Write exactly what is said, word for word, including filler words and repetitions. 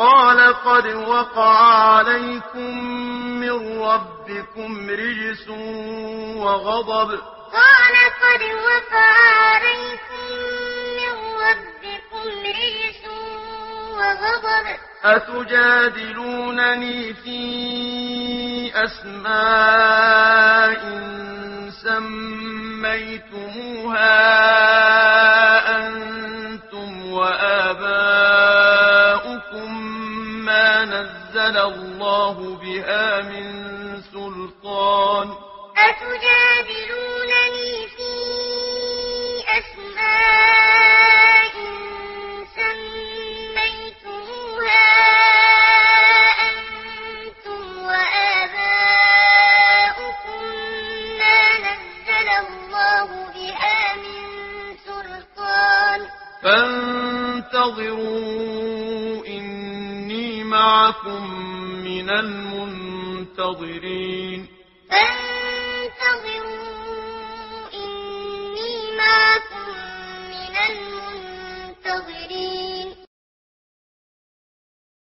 قال قد وقع عليكم من ربكم رجس وغضب قال قد وقع عليكم من ربكم رجس وغضب أتجادلونني في أسماء سميتموها أنتم وآباؤكم ما نزل الله بها من سلطان أتجادلونني في أسماء سميتموها أنتم وآباؤكم ما نزل الله بها من سلطان فانتظروا إني معكم من المنتظرين فانتظروا